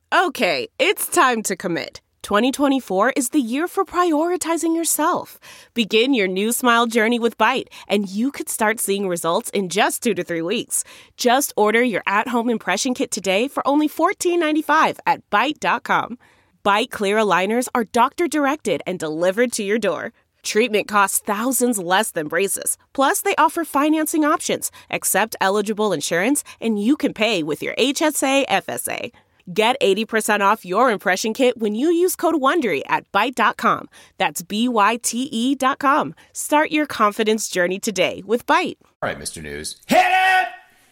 Okay, it's time to commit. 2024 is the year for prioritizing yourself. Begin your new smile journey with Byte, and you could start seeing results in just 2 to 3 weeks. Just order your at-home impression kit today for only $14.95 at Byte.com. Byte Clear aligners are doctor-directed and delivered to your door. Treatment costs thousands less than braces. Plus, they offer financing options, accept eligible insurance, and you can pay with your HSA FSA. Get 80% off your impression kit when you use code WONDERY at Byte.com. That's BYTE.com. Start your confidence journey today with Byte. All right, Mr. News. Hit it!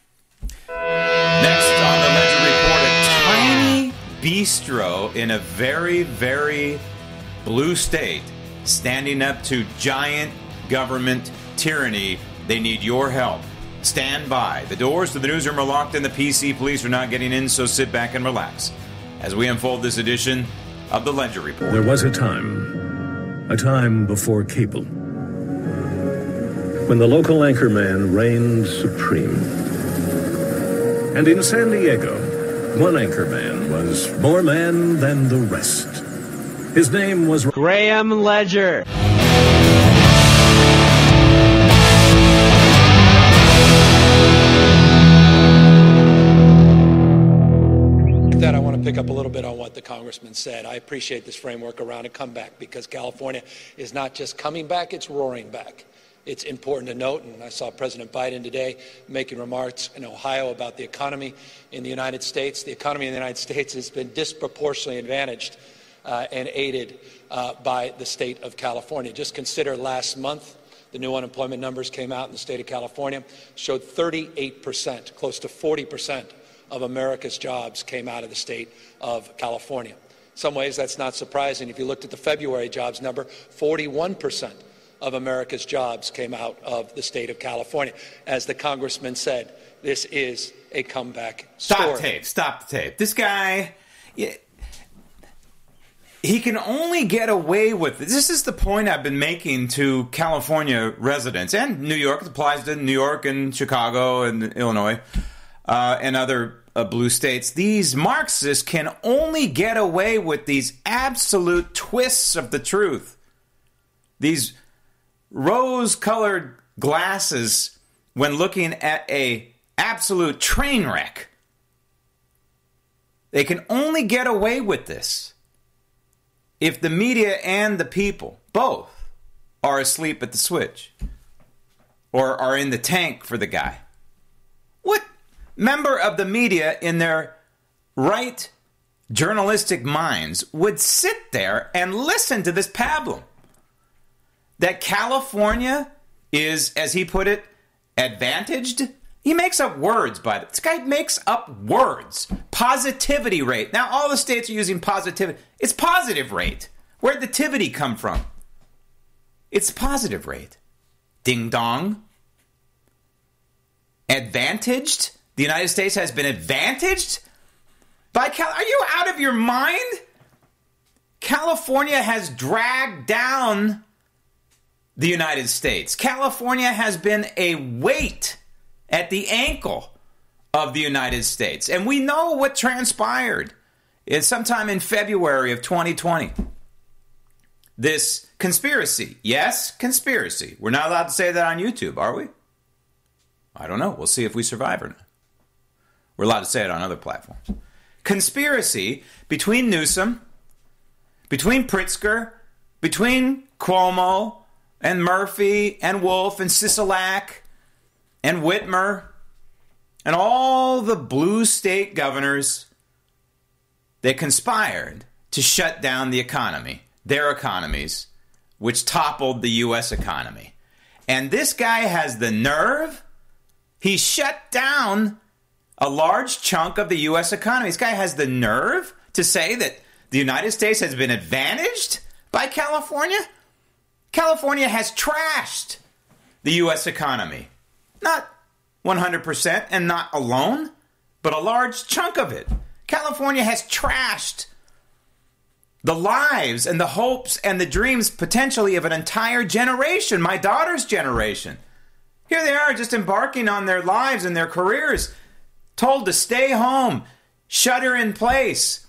Next on the Ledger Report, a tiny bistro in a very, very blue state standing up to giant government tyranny. They need your help. Stand by. The doors to the newsroom are locked and the PC police are not getting in, so sit back and relax as we unfold this edition of the Ledger Report. There was a time before cable, when the local anchorman reigned supreme. And in San Diego, one anchorman was more man than the rest. His name was Graham Ledger. That I want to pick up a little bit on what the congressman said. I appreciate this framework around a comeback because California is not just coming back, it's roaring back. It's important to note, and I saw President Biden today making remarks in Ohio about the economy in the United States. The economy in the United States has been disproportionately advantaged and aided by the state of California. Just consider last month, the new unemployment numbers came out in the state of California, showed 38%, close to 40% of America's jobs came out of the state of California. In some ways, that's not surprising. If you looked at the February jobs number, 41% of America's jobs came out of the state of California. As the congressman said, this is a comeback story. Stop the tape. This guy, he can only get away with it. This is the point I've been making to California residents and New York. It applies to New York and Chicago and Illinois. And other blue states, these Marxists can only get away with these absolute twists of the truth. These rose-colored glasses when looking at a absolute train wreck. They can only get away with this if the media and the people, both, are asleep at the switch or are in the tank for the guy. What member of the media in their right journalistic minds would sit there and listen to this pablum? That California is, as he put it, advantaged? He makes up words by this guy makes up words. Positivity rate. Now all the states are using positivity. It's positive rate. Where'd the tivity come from? It's positive rate. Ding dong. Advantaged? The United States has been advantaged by Are you out of your mind? California has dragged down the United States. California has been a weight at the ankle of the United States. And we know what transpired. It's sometime in February of 2020. This conspiracy. Yes, conspiracy. We're not allowed to say that on YouTube, are we? I don't know. We'll see if we survive or not. We're allowed to say it on other platforms. Conspiracy between Newsom, between Pritzker, between Cuomo and Murphy and Wolf and Sisolak and Whitmer and all the blue state governors that conspired to shut down the economy, their economies, which toppled the U.S. economy. And this guy has the nerve. He shut down a large chunk of the U.S. economy. This guy has the nerve to say that the United States has been advantaged by California. California has trashed the U.S. economy. Not 100% and not alone, but a large chunk of it. California has trashed the lives and the hopes and the dreams potentially of an entire generation, my daughter's generation. Here they are just embarking on their lives and their careers, told to stay home, shelter in place,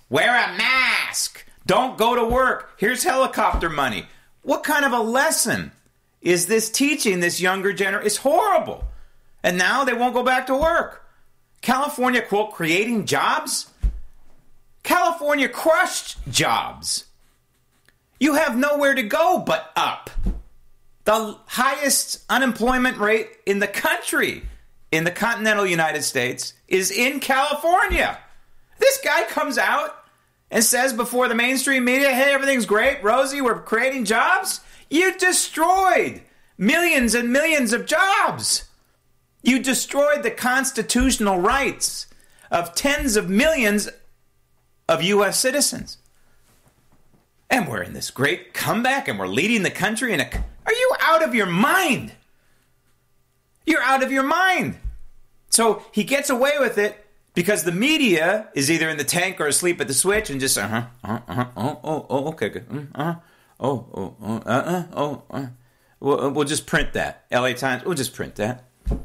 Wear a mask. Don't go to work. Here's helicopter money. What kind of a lesson is this teaching this younger generation? It's horrible. And now they won't go back to work. California, quote, creating jobs? California crushed jobs. You have nowhere to go but up. The highest unemployment rate in the country, in the continental United States, is in California. This guy comes out and says before the mainstream media, hey, everything's great, Rosie, we're creating jobs. You destroyed millions and millions of jobs. You destroyed the constitutional rights of tens of millions of U.S. citizens. And we're in this great comeback and we're leading the country in a... Are you out of your mind? You're out of your mind. So he gets away with it because the media is either in the tank or asleep at the switch and just, okay, good. We'll just print that. LA Times, we'll just print that.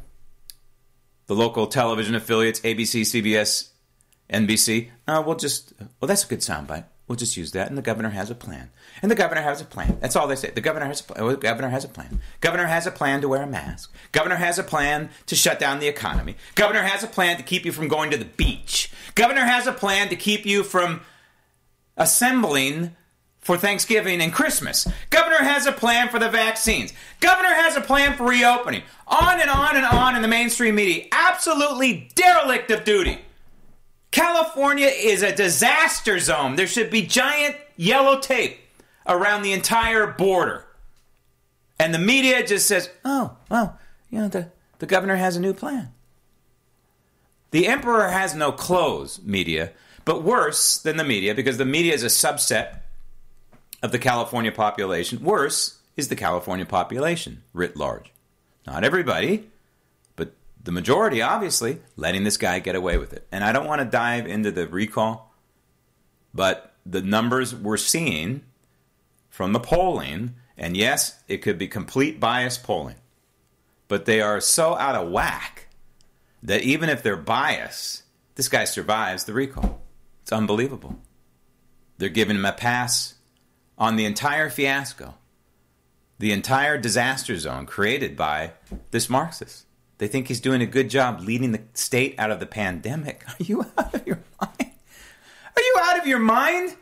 The local television affiliates, ABC, CBS, NBC, that's a good soundbite. We'll just use that. And the governor has a plan. And the governor has a plan. That's all they say. The governor has a plan. The governor has a plan. Governor has a plan to wear a mask. Governor has a plan to shut down the economy. Governor has a plan to keep you from going to the beach. Governor has a plan to keep you from assembling for Thanksgiving and Christmas. Governor has a plan for the vaccines. Governor has a plan for reopening. On and on and on in the mainstream media. Absolutely derelict of duty. California is a disaster zone. There should be giant yellow tape around the entire border. And the media just says, the governor has a new plan. The emperor has no clothes, media, but worse than the media, because the media is a subset of the California population. Worse is the California population writ large. Not everybody, but the majority, obviously, letting this guy get away with it. And I don't want to dive into the recall, but the numbers we're seeing from the polling, and yes, it could be complete bias polling, but they are so out of whack that even if they're biased, this guy survives the recall. It's unbelievable. They're giving him a pass on the entire fiasco, the entire disaster zone created by this Marxist. They think he's doing a good job leading the state out of the pandemic. Are you out of your mind? Are you out of your mind?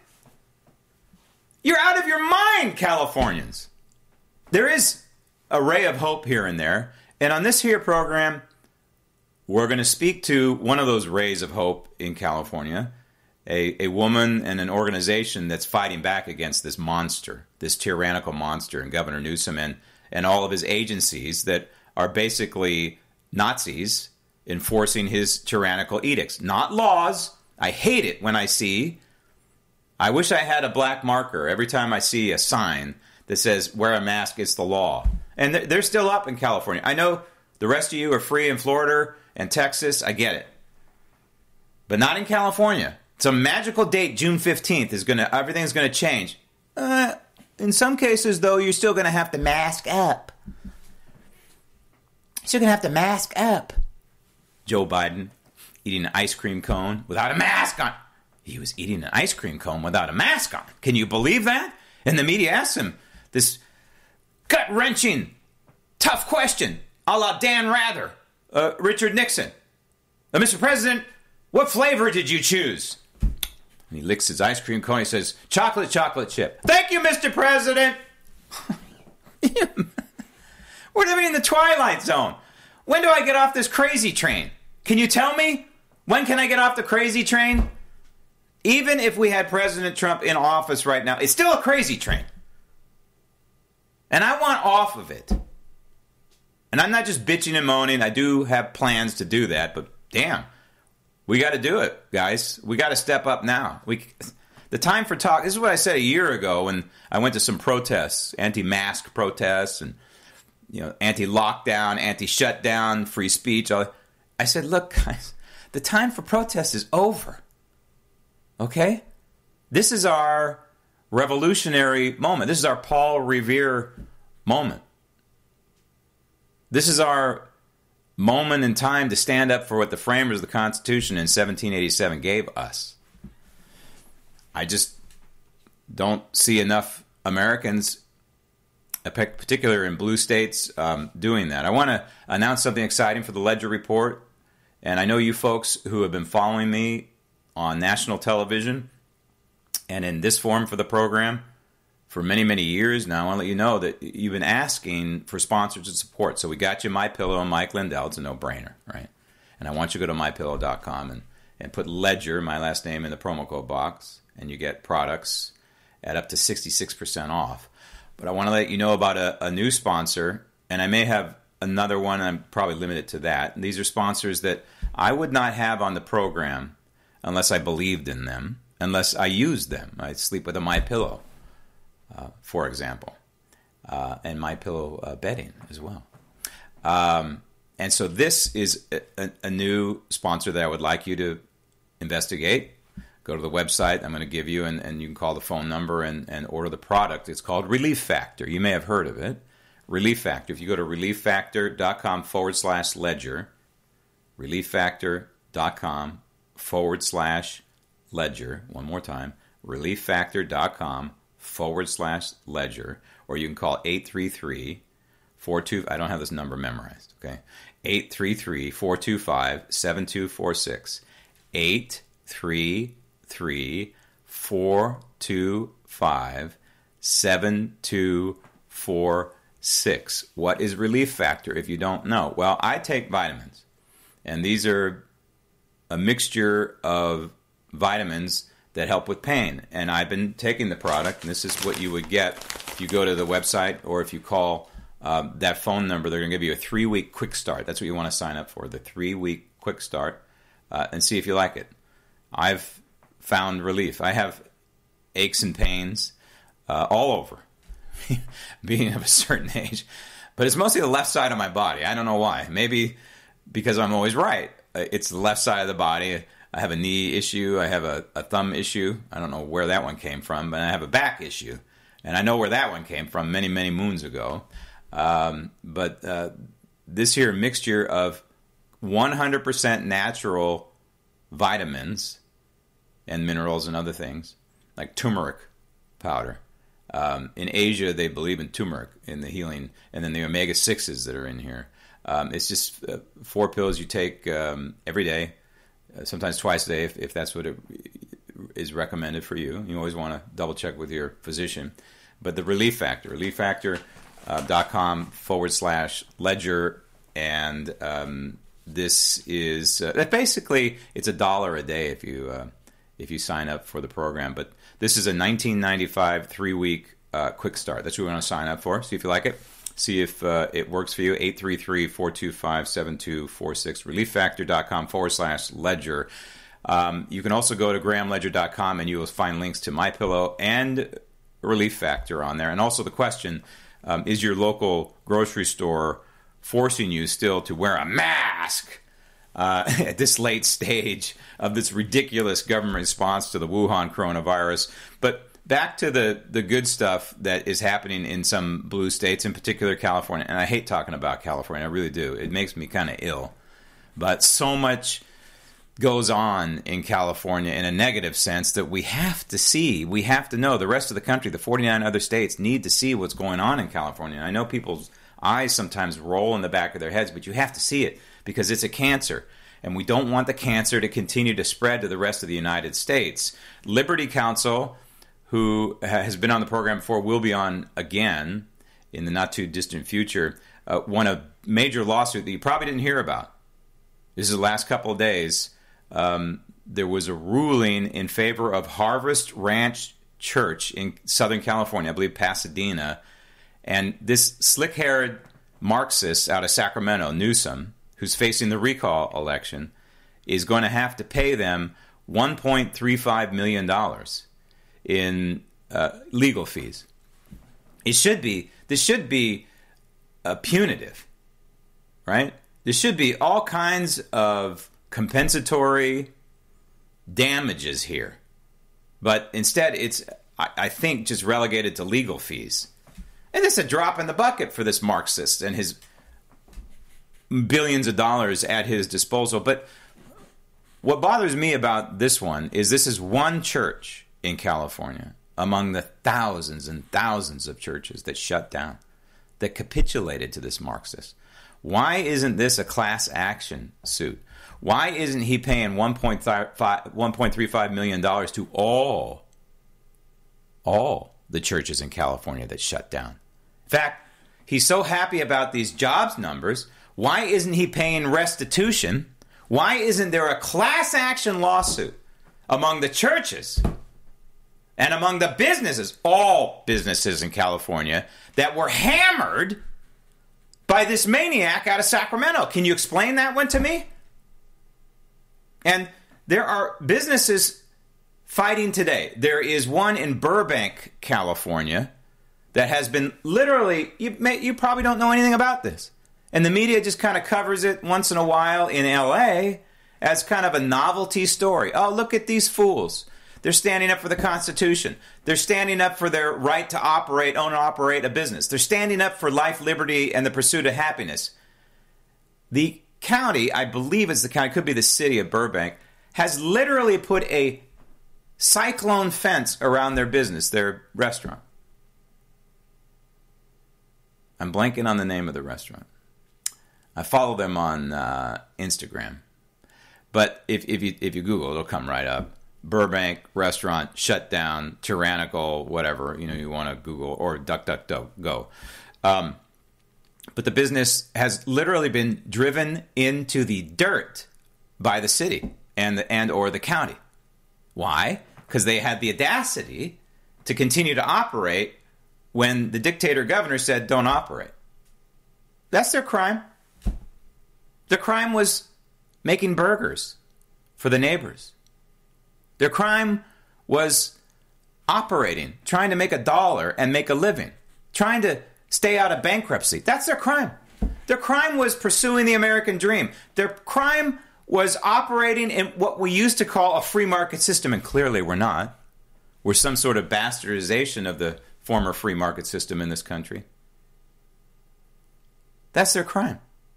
You're out of your mind, Californians. There is a ray of hope here and there. And on this here program, we're going to speak to one of those rays of hope in California, a woman and an organization that's fighting back against this monster, this tyrannical monster, and Governor Newsom and all of his agencies that are basically Nazis enforcing his tyrannical edicts. Not laws. I hate it when I wish I had a black marker every time I see a sign that says, wear a mask, it's the law. And they're still up in California. I know the rest of you are free in Florida and Texas. I get it. But not in California. Some magical date, June 15th, everything's going to change. In some cases, though, you're still going to have to mask up. Still going to have to mask up. Joe Biden eating an ice cream cone without a mask on. He was eating an ice cream cone without a mask on. Can you believe that? And the media asked him this gut-wrenching, tough question, a la Dan Rather, Richard Nixon. Mr. President, what flavor did you choose? And he licks his ice cream cone. He says, chocolate chip. Thank you, Mr. President. We're living in the twilight zone. When do I get off this crazy train? Can you tell me? When can I get off the crazy train? Even if we had President Trump in office right now, it's still a crazy train. And I want off of it. And I'm not just bitching and moaning. I do have plans to do that, but damn. We got to do it, guys. We got to step up now. The time for talk. This is what I said a year ago when I went to some protests, anti-mask protests, and anti-lockdown, anti-shutdown, free speech. I said, look, guys, the time for protest is over. Okay, this is our revolutionary moment. This is our Paul Revere moment. This is our moment in time to stand up for what the framers of the Constitution in 1787 gave us. I just don't see enough Americans, particularly in blue states, doing that. I want to announce something exciting for the Ledger Report. And I know you folks who have been following me on national television and in this form for the program for many, many years now. I want to let you know that you've been asking for sponsors and support. So we got you MyPillow and Mike Lindell. It's a no-brainer, right? And I want you to go to MyPillow.com and put Ledger, my last name, in the promo code box, and you get products at up to 66% off. But I want to let you know about a new sponsor, and I may have another one. I'm probably limited to that. And these are sponsors that I would not have on the program unless I believed in them, unless I used them. I sleep with a MyPillow, for example, and MyPillow bedding as well. And so this is a new sponsor that I would like you to investigate. Go to the website I'm going to give you, and you can call the phone number and order the product. It's called Relief Factor. You may have heard of it. Relief Factor. If you go to relieffactor.com/ledger, relieffactor.com/ledger, one more time, relieffactor.com/ledger, or you can call 833-42, I don't have this number memorized, okay? 833-425-7246. 833-425-7246. What is Relief Factor if you don't know? Well, I take vitamins, and these are a mixture of vitamins that help with pain. And I've been taking the product, and this is what you would get if you go to the website or if you call that phone number. They're going to give you a 3-week quick start. That's what you want to sign up for, the 3-week quick start, and see if you like it. I've found relief. I have aches and pains all over, being of a certain age. But it's mostly the left side of my body. I don't know why. Maybe because I'm always right. It's the left side of the body. I have a knee issue. I have a thumb issue. I don't know where that one came from, but I have a back issue. And I know where that one came from many, many moons ago. But this here mixture of 100% natural vitamins and minerals and other things, like turmeric powder. In Asia, they believe in turmeric in the healing, and then the omega-6s that are in here. It's just 4 pills you take every day, sometimes twice a day if that's what it is recommended for you. You always want to double check with your physician. But the Relief Factor, relieffactor.com/ledger, and this is basically it's $1 a day if you sign up for the program. But this is a $19.95 3-week quick start. That's what we want to sign up for. See if you like it. See if it works for you. 833-425-7246. relieffactor.com/ledger. You can also go to grahamledger.com and you will find links to MyPillow and Relief Factor on there. And also the question, is your local grocery store forcing you still to wear a mask at this late stage of this ridiculous government response to the Wuhan coronavirus? But back to the good stuff that is happening in some blue states, in particular California. And I hate talking about California. I really do. It makes me kind of ill. But so much goes on in California in a negative sense that we have to see. We have to know. The rest of the country, the 49 other states, need to see what's going on in California. And I know people's eyes sometimes roll in the back of their heads, but you have to see it because it's a cancer. And we don't want the cancer to continue to spread to the rest of the United States. Liberty Counsel, who has been on the program before, will be on again in the not-too-distant future, won a major lawsuit that you probably didn't hear about. This is the last couple of days. There was a ruling in favor of Harvest Ranch Church in Southern California, I believe Pasadena. And this slick-haired Marxist out of Sacramento, Newsom, who's facing the recall election, is going to have to pay them $1.35 million in legal fees. This should be punitive, right? There should be all kinds of compensatory damages here. But instead, it's, I think, just relegated to legal fees. And it's a drop in the bucket for this Marxist and his billions of dollars at his disposal. But what bothers me about this one is this is one church. in California, among the thousands and thousands of churches that shut down, that capitulated to this Marxist? Why isn't this a class action suit? Why isn't he paying $1.35 million to all the churches in California that shut down? In fact, he's so happy about these jobs numbers. Why isn't he paying restitution? Why isn't there a class action lawsuit among the churches and among the businesses, all businesses in California, that were hammered by this maniac out of Sacramento? Can you explain that one to me? And there are businesses fighting today. There is one in Burbank, California, that has been literally, you probably don't know anything about this. And the media just kind of covers it once in a while in LA as kind of a novelty story. Oh, look at these fools. They're standing up for the Constitution. They're standing up for their right to own and operate a business. They're standing up for life, liberty, and the pursuit of happiness. The county, I believe it's the county, could be the city of Burbank, has literally put a cyclone fence around their business, their restaurant. I'm blanking on the name of the restaurant. I follow them on Instagram. But if you Google, it'll come right up. Burbank restaurant shut down, tyrannical, whatever, you want to Google, or DuckDuckGo. But the business has literally been driven into the dirt by the city or the county. Why? Because they had the audacity to continue to operate when the dictator governor said, don't operate. That's their crime. Their crime was making burgers for the neighbors. Their crime was operating, trying to make $1 and make a living, trying to stay out of bankruptcy. That's their crime. Their crime was pursuing the American dream. Their crime was operating in what we used to call a free market system, and clearly we're not. We're some sort of bastardization of the former free market system in this country. That's their crime.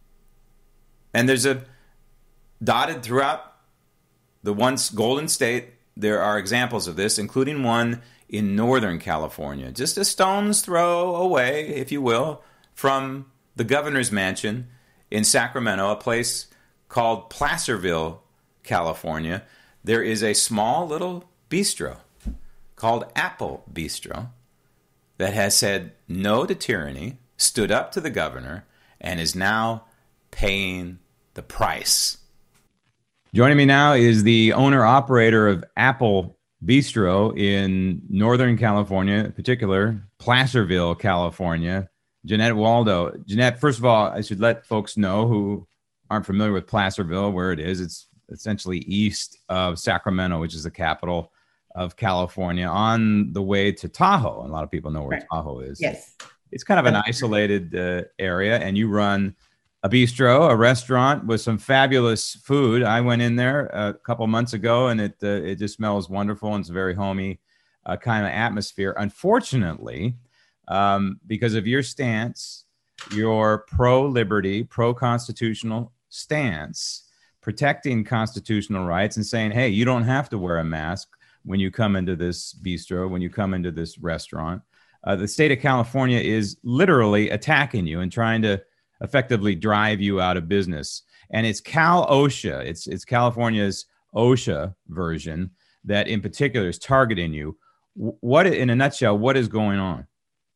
And there's a dotted throughout the once Golden State, there are examples of this, including one in Northern California, just a stone's throw away, if you will, from the governor's mansion in Sacramento, a place called Placerville, California. There is a small little bistro called Apple Bistro that has said no to tyranny, stood up to the governor, and is now paying the price. Joining me now is the owner-operator of Apple Bistro in Northern California, in particular, Placerville, California, Jeanette Waldo. Jeanette, first of all, I should let folks know who aren't familiar with Placerville, where it is. It's essentially east of Sacramento, which is the capital of California, on the way to Tahoe. And a lot of people know where Tahoe is. Yes. It's kind of an isolated area, and you run a bistro, a restaurant with some fabulous food. I went in there a couple months ago, and it just smells wonderful, and it's a very homey kind of atmosphere. Unfortunately, because of your stance, your pro-liberty, pro-constitutional stance, protecting constitutional rights and saying, hey, you don't have to wear a mask when you come into this bistro, when you come into this restaurant. The state of California is literally attacking you and trying to effectively drive you out of business. And it's Cal OSHA, it's California's OSHA version that in particular is targeting you. What, in a nutshell, what is going on?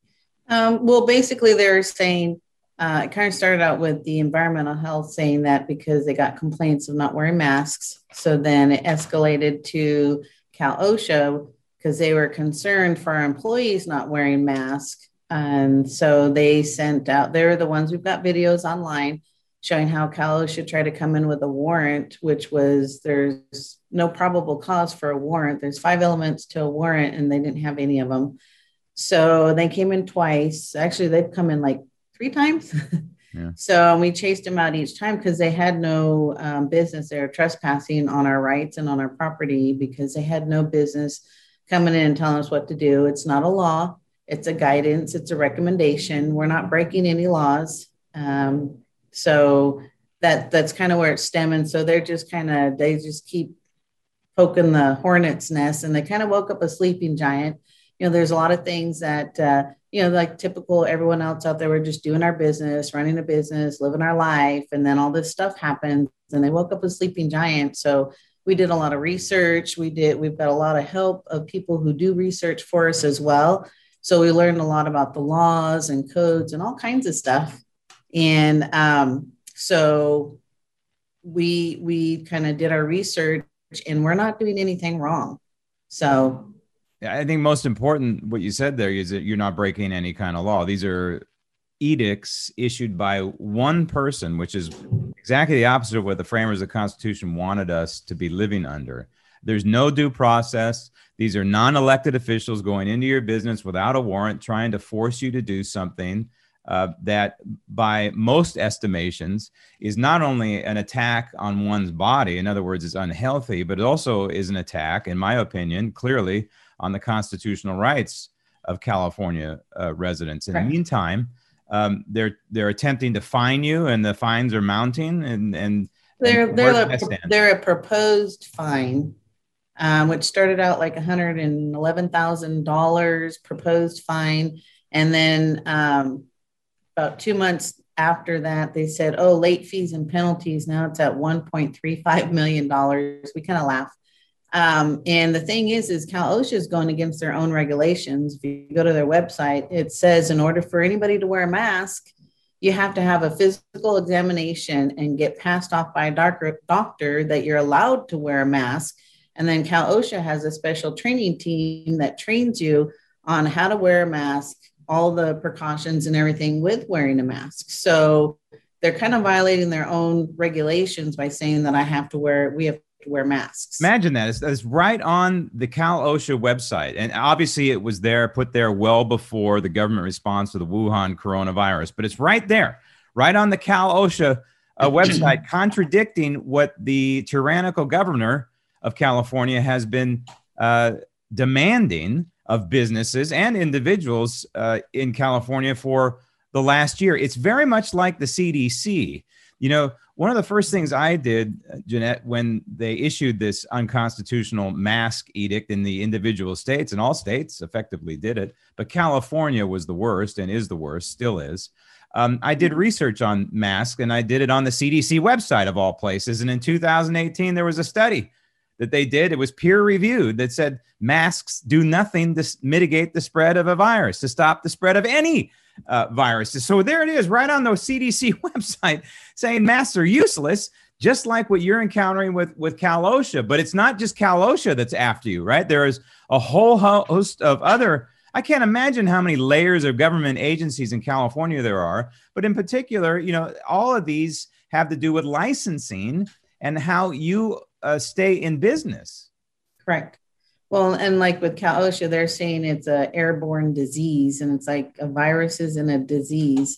Well, basically they're saying, it kind of started out with the environmental health saying that because they got complaints of not wearing masks. So then it escalated to Cal OSHA because they were concerned for our employees not wearing masks. And so they sent out, they're the ones, we've got videos online showing how Cal OSHA tried to come in with a warrant, which was there's no probable cause for a warrant. There's 5 elements to a warrant and they didn't have any of them. So they came in twice. Actually, they've come in like 3 times. Yeah. So we chased them out each time because they had no business. They were trespassing on our rights and on our property because they had no business coming in and telling us what to do. It's not a law. It's a guidance. It's a recommendation. We're not breaking any laws. So that's kind of where it's stemming. So they're just they just keep poking the hornet's nest, and they kind of woke up a sleeping giant. There's a lot of things that, like typical everyone else out there, we're just doing our business, running a business, living our life. And then all this stuff happens and they woke up a sleeping giant. So we did a lot of research. We've got a lot of help of people who do research for us as well. So we learned a lot about the laws and codes and all kinds of stuff. And so we kind of did our research, and we're not doing anything wrong. So yeah, I think most important what you said there is that you're not breaking any kind of law. These are edicts issued by one person, which is exactly the opposite of what the framers of the Constitution wanted us to be living under. There's no due process. These are non-elected officials going into your business without a warrant, trying to force you to do something that by most estimations is not only an attack on one's body, in other words, it's unhealthy, but it also is an attack, in my opinion, clearly on the constitutional rights of California residents. In the meantime, they're attempting to fine you, and the fines are mounting. And they're a proposed fine, which started out like $111,000 proposed fine, and then about 2 months after that, they said, "Oh, late fees and penalties. Now it's at $1.35 million." We kind of laugh. And the thing is Cal OSHA is going against their own regulations. If you go to their website, it says in order for anybody to wear a mask, you have to have a physical examination and get passed off by a doctor that you're allowed to wear a mask. And then Cal OSHA has a special training team that trains you on how to wear a mask, all the precautions and everything with wearing a mask. So they're kind of violating their own regulations by saying that we have to wear masks. Imagine that. It's right on the Cal OSHA website. And obviously it was put there well before the government response to the Wuhan coronavirus, but it's right there, right on the Cal OSHA website, contradicting what the tyrannical governor of California has been demanding of businesses and individuals in California for the last year. It's very much like the CDC. One of the first things I did, Jeanette, when they issued this unconstitutional mask edict in the individual states, and all states effectively did it, but California was the worst and is the worst, still is. I did research on masks, and I did it on the CDC website of all places. And in 2018, there was a study that they did. It was peer reviewed that said masks do nothing to mitigate the spread of a virus, to stop the spread of any viruses. So there it is, right on the CDC website, saying masks are useless, just like what you're encountering with Cal OSHA. But it's not just Cal OSHA that's after you, right? There is a whole host of other, I can't imagine how many layers of government agencies in California there are. But in particular, all of these have to do with licensing and how you stay in business. Correct. Well, and like with Cal OSHA, they're saying it's an airborne disease, and it's like a virus is in a disease.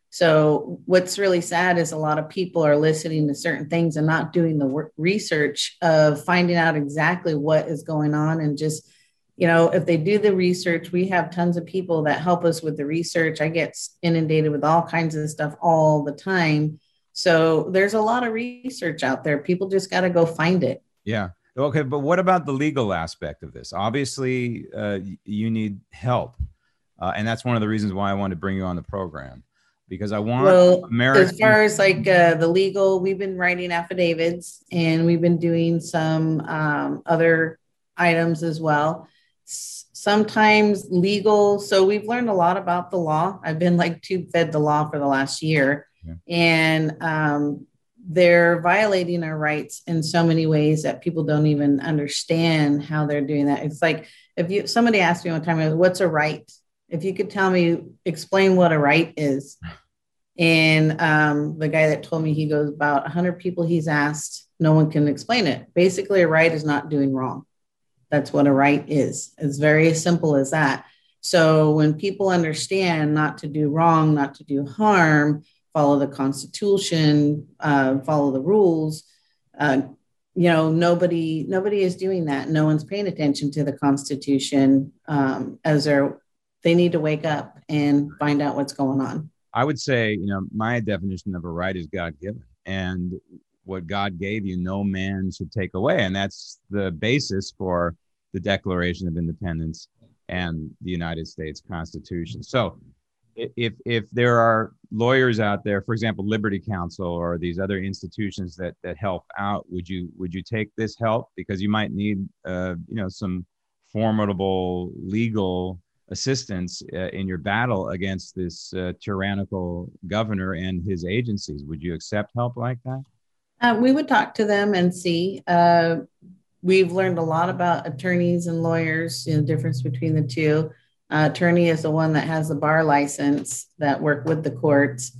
So what's really sad is a lot of people are listening to certain things and not doing the research of finding out exactly what is going on. And just, if they do the research, we have tons of people that help us with the research. I get inundated with all kinds of stuff all the time. So there's a lot of research out there. People just got to go find it. Yeah. Okay. But what about the legal aspect of this? Obviously, you need help. And that's one of the reasons why I wanted to bring you on the program, because I want Americans. As far as like the legal, we've been writing affidavits, and we've been doing some other items as well. Sometimes legal. So we've learned a lot about the law. I've been tube fed the law for the last year. Yeah. And they're violating our rights in so many ways that people don't even understand how they're doing that. It's like somebody asked me one time, what's a right? If you could explain what a right is. And the guy that told me, he goes, about 100 people he's asked, no one can explain it. Basically, a right is not doing wrong. That's what a right is. It's very as simple as that. So when people understand not to do wrong, not to do harm, follow the Constitution, follow the rules, nobody is doing that. No one's paying attention to the Constitution they need to wake up and find out what's going on. I would say, my definition of a right is God-given. And what God gave you, no man should take away. And that's the basis for the Declaration of Independence and the United States Constitution. So if there are lawyers out there, for example, Liberty Counsel or these other institutions that help out, would you take this help? Because you might need some formidable legal assistance in your battle against this tyrannical governor and his agencies. Would you accept help like that? We would talk to them and see. We've learned a lot about attorneys and lawyers, the difference between the two. Attorney is the one that has the bar license that work with the courts.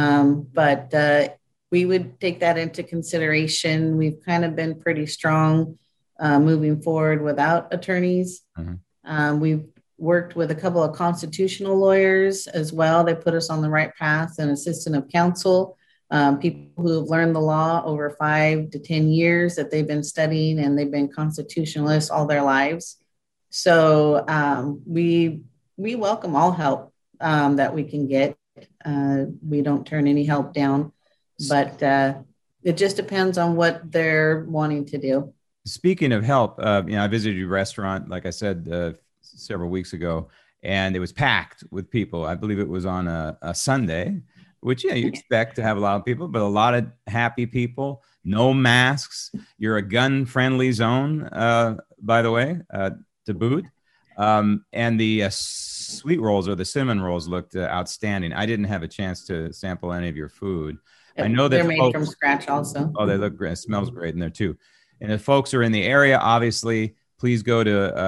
But we would take that into consideration. We've kind of been pretty strong moving forward without attorneys. Mm-hmm. We've worked with a couple of constitutional lawyers as well. They put us on the right path, and assistant of counsel, people who have learned the law over 5 to 10 years that they've been studying, and they've been constitutionalists all their lives. So we welcome all help that we can get. We don't turn any help down, but it just depends on what they're wanting to do. Speaking of help, I visited your restaurant, like I said, several weeks ago, and it was packed with people. I believe it was on a Sunday, which you expect to have a lot of people, but a lot of happy people. No masks. You're a gun-friendly zone, by the way. To boot. And the sweet rolls or the cinnamon rolls looked outstanding. I didn't have a chance to sample any of your food. I know that they're made from scratch also. Oh, they look great. It smells great in there too. And if folks are in the area, obviously, please go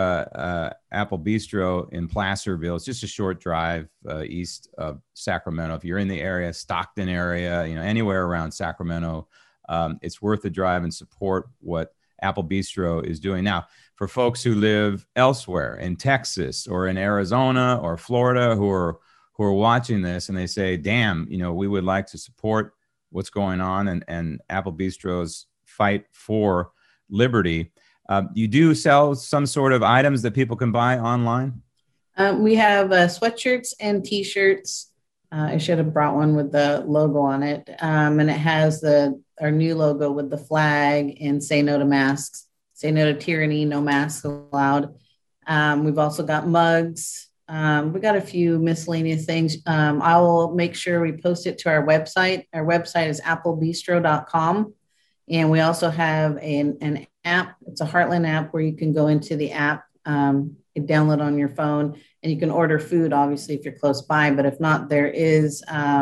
to Apple Bistro in Placerville. It's just a short drive east of Sacramento. If you're in the area, Stockton area, anywhere around Sacramento, it's worth the drive and support what Apple Bistro is doing. Now, for folks who live elsewhere in Texas or in Arizona or Florida who are watching this and they say, damn, we would like to support what's going on and Apple Bistro's fight for liberty. You do sell some sort of items that people can buy online? We have sweatshirts and T-shirts. I should have brought one with the logo on it. And it has our new logo with the flag and say no to masks, say no to tyranny, no masks allowed. We've also got mugs. We got a few miscellaneous things. I will make sure we post it to our website. Our website is applebistro.com. And we also have an app. It's a Heartland app where you can go into the app, you download on your phone, and you can order food, obviously, if you're close by. But if not, there is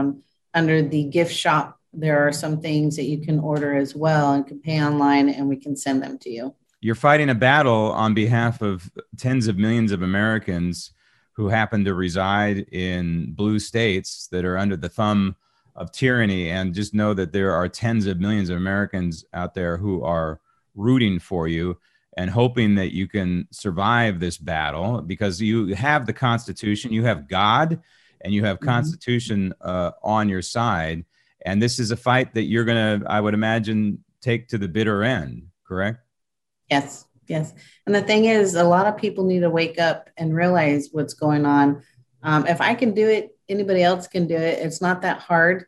under the gift shop, there are some things that you can order as well and can pay online, and we can send them to you. You're fighting a battle on behalf of tens of millions of Americans who happen to reside in blue states that are under the thumb of tyranny. And just know that there are tens of millions of Americans out there who are rooting for you and hoping that you can survive this battle, because you have the Constitution, you have God, and you have Constitution on your side. And this is a fight that you're going to, I would imagine, take to the bitter end, correct? Yes. And the thing is, a lot of people need to wake up and realize what's going on. If I can do it, anybody else can do it. It's not that hard.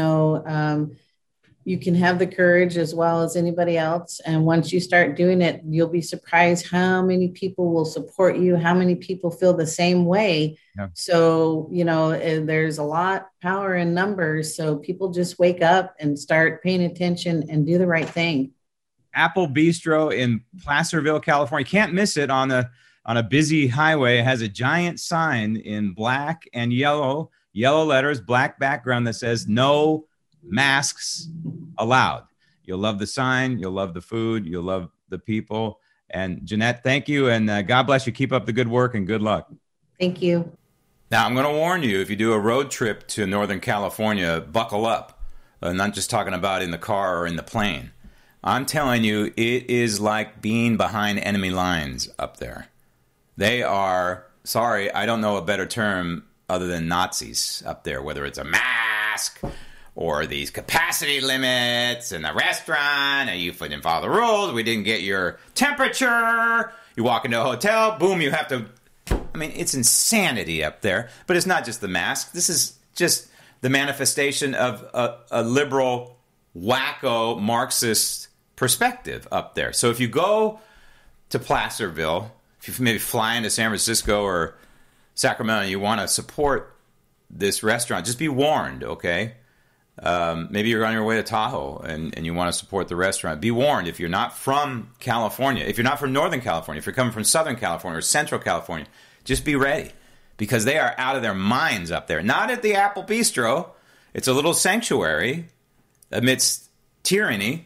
You can have the courage as well as anybody else. And once you start doing it, you'll be surprised how many people will support you, how many people feel the same way. Yeah. So, there's a lot power in numbers. So people just wake up and start paying attention and do the right thing. Apple Bistro in Placerville, California. Can't miss it on a busy highway. It has a giant sign in black and yellow letters, black background that says no masks allowed. You'll love the sign. You'll love the food. You'll love the people. And Jeanette, thank you. And God bless you. Keep up the good work and good luck. Thank you. Now, I'm going to warn you, if you do a road trip to Northern California, buckle up. I'm not just talking about in the car or in the plane. I'm telling you, it is like being behind enemy lines up there. They are, sorry, I don't know a better term other than Nazis up there, whether it's a mask or these capacity limits in the restaurant, and you didn't follow the rules, we didn't get your temperature, you walk into a hotel, boom, you have to, it's insanity up there. But it's not just the mask. This is just the manifestation of a liberal wacko Marxist perspective up there. So if you go to Placerville, if you maybe fly into San Francisco or Sacramento and you want to support this restaurant, just be warned, okay? Maybe you're on your way to Tahoe and you want to support the restaurant. Be warned, if you're not from California, if you're not from Northern California, if you're coming from Southern California or Central California, just be ready, because they are out of their minds up there. Not at the Apple Bistro. It's a little sanctuary amidst tyranny,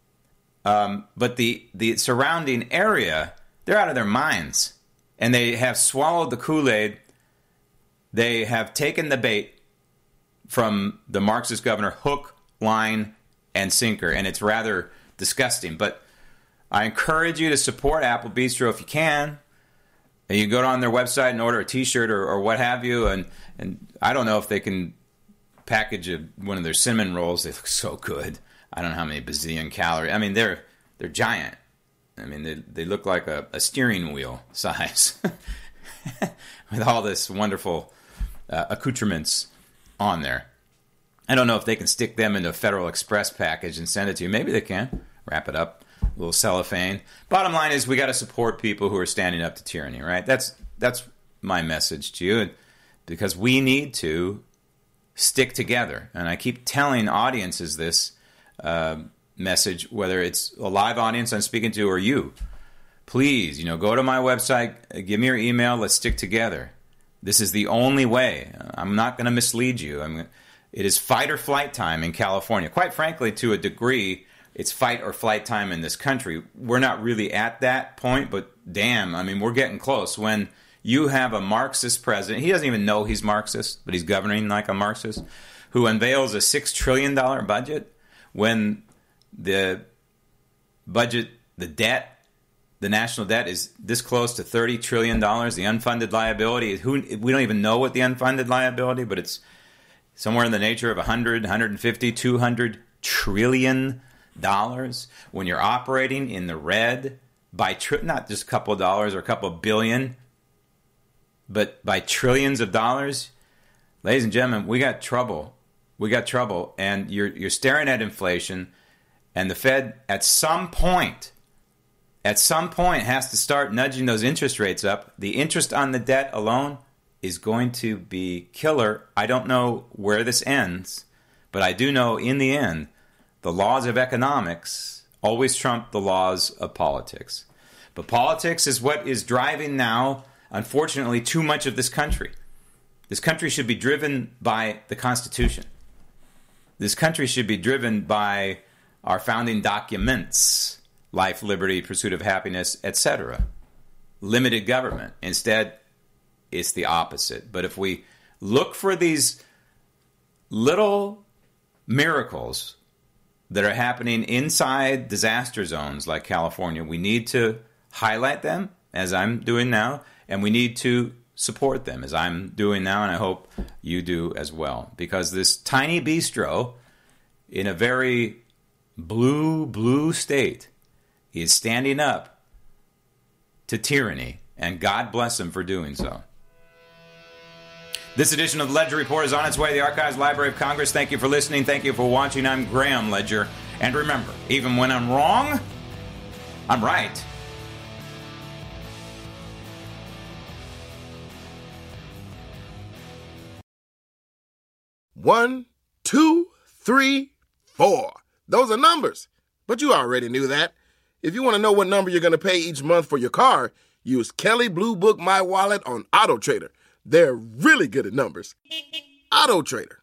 but the surrounding area, they're out of their minds. And they have swallowed the Kool-Aid. They have taken the bait from the Marxist governor, hook, line, and sinker. And it's rather disgusting. But I encourage you to support Apple Bistro if you can. And you go on their website and order a T-shirt or what have you. And I don't know if they can package one of their cinnamon rolls. They look so good. I don't know how many bazillion calories. I mean, they're giant. I mean, they look like a steering wheel size with all this wonderful accoutrements on there. I don't know if they can stick them into a Federal Express package and send it to you. Maybe they can. Wrap it up, a little cellophane. Bottom line is we got to support people who are standing up to tyranny, right? That's my message to you, because we need to stick together. And I keep telling audiences this message, whether it's a live audience I'm speaking to or you. Please, go to my website, give me your email, let's stick together. This is the only way. I'm not going to mislead you. It is fight or flight time in California. Quite frankly, to a degree, it's fight or flight time in this country. We're not really at that point, but damn, we're getting close. When you have a Marxist president, he doesn't even know he's Marxist, but he's governing like a Marxist, who unveils a $6 trillion budget when the budget, the debt, the national debt is this close to $30 trillion. The unfunded liability, we don't even know what the unfunded liability, but it's somewhere in the nature of 100, 150, 200 trillion dollars. When you're operating in the red by not just a couple of dollars or a couple of billion, but by trillions of dollars, ladies and gentlemen, we got trouble. We got trouble, and you're staring at inflation, and the Fed at some point has to start nudging those interest rates up. The interest on the debt alone is going to be killer. I don't know where this ends, but I do know in the end, the laws of economics always trump the laws of politics. But politics is what is driving now, unfortunately, too much of this country. This country should be driven by the Constitution. This country should be driven by our founding documents, life, liberty, pursuit of happiness, etc. Limited government. Instead, it's the opposite. But if we look for these little miracles that are happening inside disaster zones like California, we need to highlight them, as I'm doing now, and we need to support them, as I'm doing now, and I hope you do as well. Because this tiny bistro in a very blue state is standing up to tyranny, and God bless him for doing so. This edition of the Ledger Report is on its way to the Archives Library of Congress. Thank you for listening. Thank you for watching. I'm Graham Ledger. And remember, even when I'm wrong, I'm right. One, two, 3, 4. Those are numbers. But you already knew that. If you want to know what number you're going to pay each month for your car, use Kelley Blue Book My Wallet on AutoTrader. They're really good at numbers. AutoTrader.